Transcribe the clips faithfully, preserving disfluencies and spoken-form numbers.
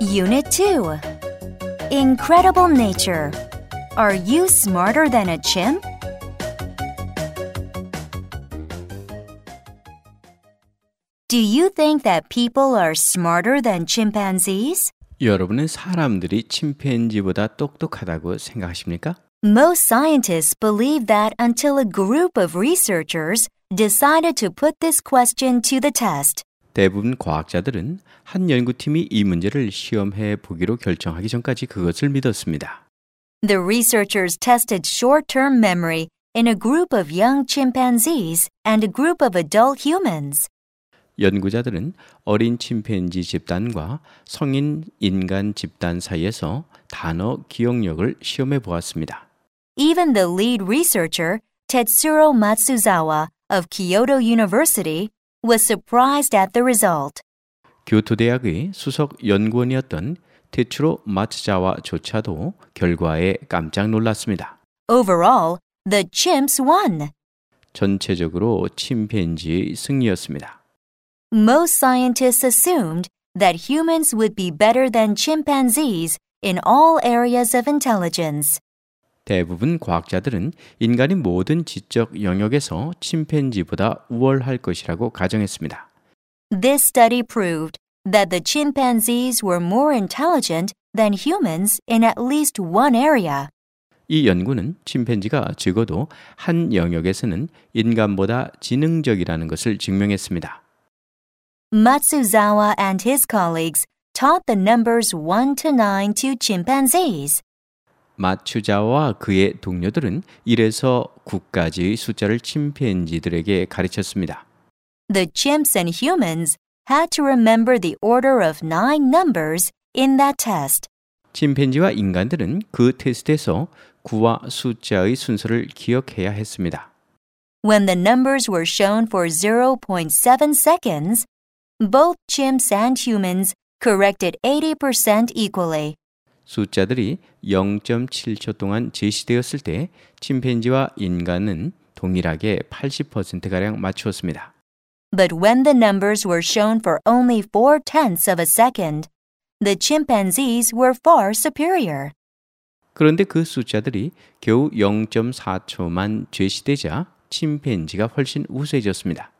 Unit two. Incredible Nature. Are you smarter than a chimp? Do you think that people are smarter than chimpanzees? 여러분은 사람들이 침팬지보다 똑똑하다고 생각하십니까? Most scientists believe that until a group of researchers decided to put this question to the test. 대부분 과학자들은 한 연구팀이 이 문제를 시험해 보기로 결정하기 전까지 그것을 믿었습니다. The researchers tested short-term memory in a group of young chimpanzees and a group of adult humans. 연구자들은 어린 침팬지 집단과 성인 인간 집단 사이에서 단어 기억력을 시험해 보았습니다. Even the lead researcher, Tetsuro Matsuzawa of Kyoto University, was surprised at the result. 교토 대학의 수석 연구원이었던 테츠로 마츠자와조차도 결과에 깜짝 놀랐습니다. Overall, the chimps won. 전체적으로 침팬지의 승리였습니다. Most scientists assumed that humans would be better than chimpanzees in all areas of intelligence. 대부분 과학자들은 인간이 모든 지적 영역에서 침팬지보다 우월할 것이라고 가정했습니다. This study proved that the chimpanzees were more intelligent than humans in at least one area. 이 연구는 침팬지가 적어도 한 영역에서는 인간보다 지능적이라는 것을 증명했습니다. Matsuzawa and his colleagues taught the numbers one to nine to chimpanzees. 마츠자와 그의 동료들은 일에서 구까지의 숫자를 침팬지들에게 가르쳤습니다. The chimps and humans had to remember the order of nine numbers in that test. 침팬지와 인간들은 그 테스트에서 구와 숫자의 순서를 기억해야 했습니다. When the numbers were shown for zero point seven seconds, both chimps and humans corrected eighty percent equally. 숫자들이 영 점 칠 초 동안 제시되었을 때 침팬지와 인간은 동일하게 팔십 퍼센트가량 맞추었습니다. But when the numbers were shown for only four tenths of a second, the chimpanzees were far superior. 그런데 그 숫자들이 겨우 영 점 사 초만 제시되자 침팬지가 훨씬 우수해졌습니다.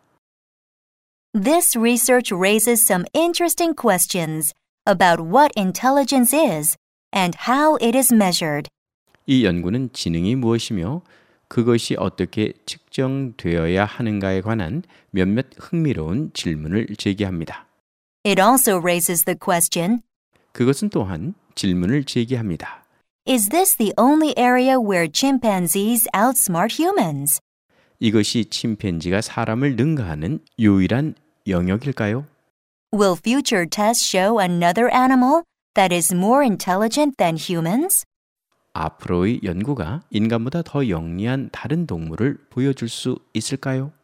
This research raises some interesting questions about what intelligence is and how it is measured. 이 연구는 지능이 무엇이며 그것이 어떻게 측정되어야 하는가에 관한 몇몇 흥미로운 질문을 제기합니다. It also raises the question, 그것은 또한 질문을 제기합니다. is this the only area where chimpanzees outsmart humans? 이것이 침팬지가 사람을 능가하는 유일한 영역일까요? Will future tests show another animal that is more intelligent than humans? 앞으로의 연구가 인간보다 더 영리한 다른 동물을 보여줄 수 있을까요?